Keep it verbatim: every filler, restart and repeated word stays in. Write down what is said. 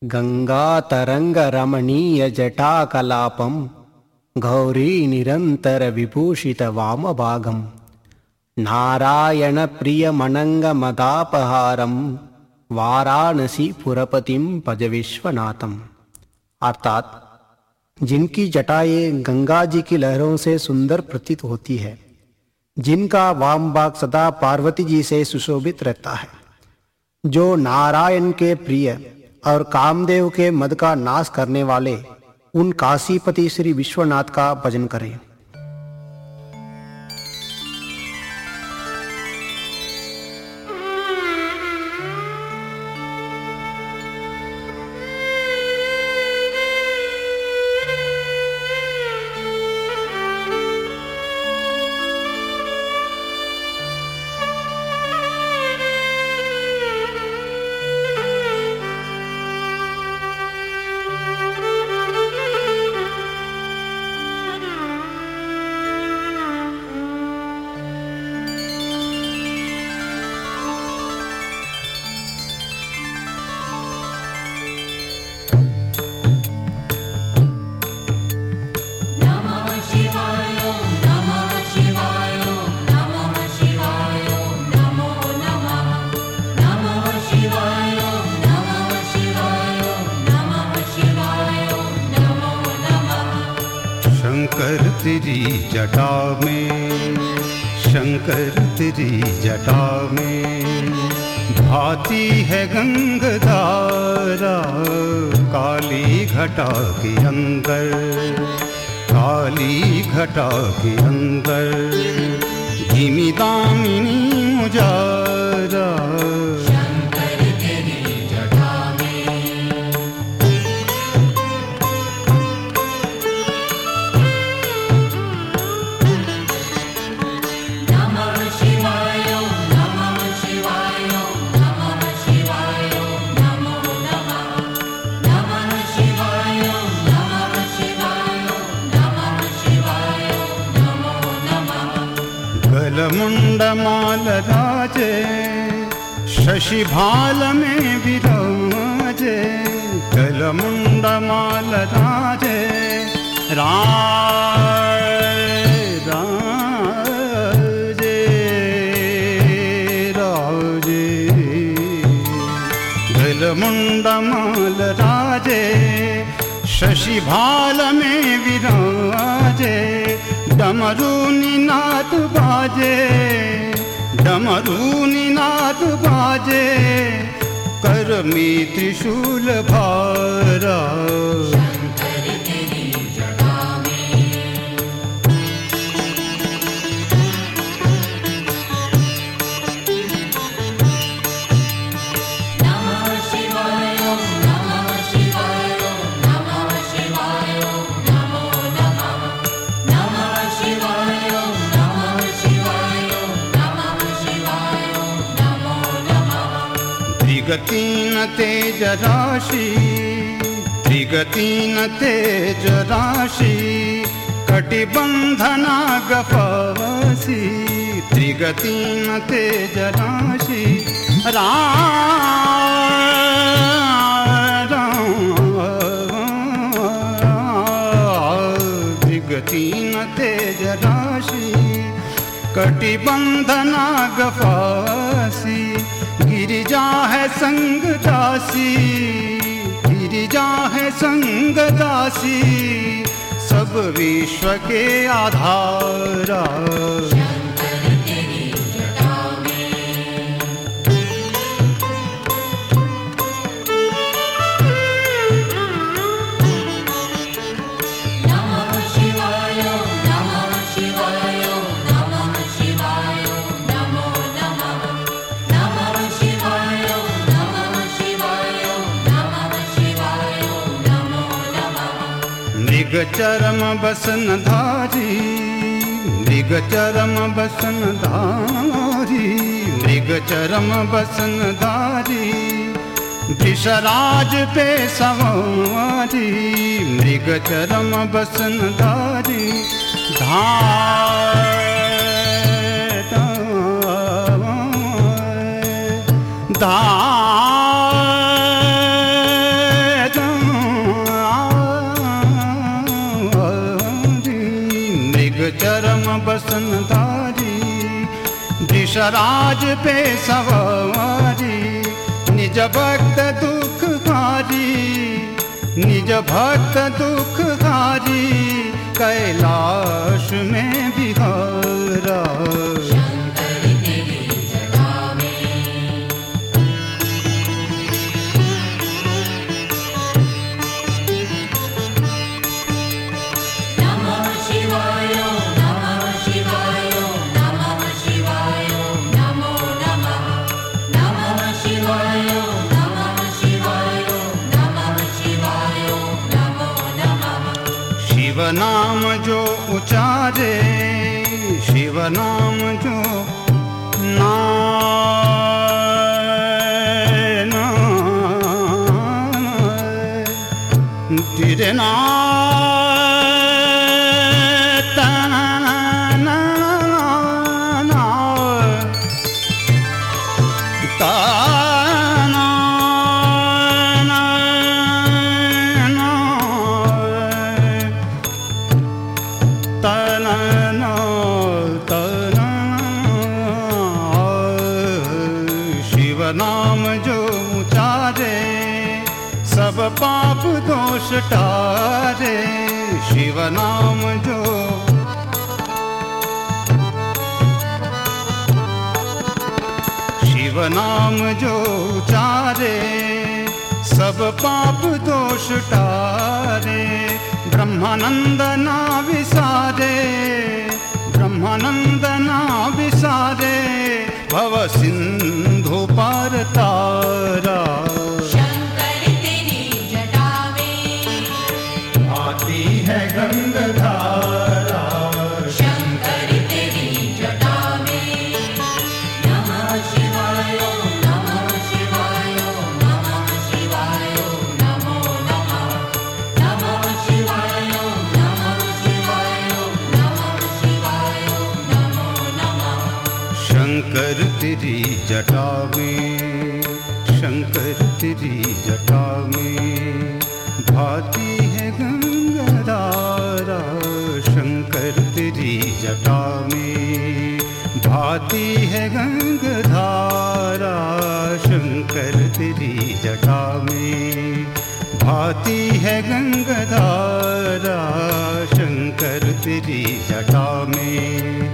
गंगा तरंग रमणीय जटाकलापम गौरी निरंतर विभूषित वामभागम नारायण प्रिय मनंग मदापहारम वाराणसी पुरपतिम भज विश्वनाथम। अर्थात जिनकी जटाएं गंगा जी की लहरों से सुंदर प्रतीत होती है, जिनका वाम भाग सदा पार्वती जी से सुशोभित रहता है, जो नारायण के प्रिय और कामदेव के मद का नाश करने वाले उन काशीपति श्री विश्वनाथ का भजन करें। शंकर तेरी जटा में, शंकर तेरी जटा में भाती है गंगधारा, काली घटा के अंदर, काली घटा के अंदर धीमी दामिनी मुजारा। गलमुंडमाल राजे शशि भाल में विराजे, गलमुंडमाल राजे राजे राजे राजे, गलमुंडमाल राजे शशि भाल में विराजे, डमरू निनाद बाजे, डमरू निनाद बाजे कर में त्रिशूल भारा। त्रिगतीन तेज राशि, त्रिगतीन तेज राशि कटिबंधना गफासी, त्रिगतीन तेज राशि राम त्रिगतीन तेज राशि कटिबंधना गफासी, गिरिजा है संग दासी, गिरिजा है संग दासी सब विश्व के आधारा। मृग चरम बसन धारी, मृग चरम बसन धारी, मृग चरम बसन धारी वृषराज पे सवारी, मृग चरम बसन धारी धार धार शेषराज पे सवारी, निज भक्त दुख हारी, निज भक्त दुख हारी, कैलाश में बिहारा। शिव नाम जो उचारे, शिव नाम जो ना तेरे ना नाम जो उचारे, सब पाप दोष टारे। शिव नाम जो शिव नाम जो उचारे, सब पाप दोष टारे। ब्रह्मानंद ना विसारे, ब्रह्मानंद ना विसारे, भव सिंधु पार तारा। शंकर तेरी जटा में आती है गंगाधारा, शंकर तेरी जटा में। नमः शिवाय नमः शिवाय नमः शिवाय नमो नमः। नमः शिवाय नमः शिवाय नमः शिवाय नमो नमः। शंकर तेरी जटा में, शंकर तेरी जटा में, भाती है गंगाधारा। शंकर तेरी जटा में, भाती है गंगाधारा। शंकर तेरी जटा में, भाती है गंगाधारा। शंकर तेरी जटा में,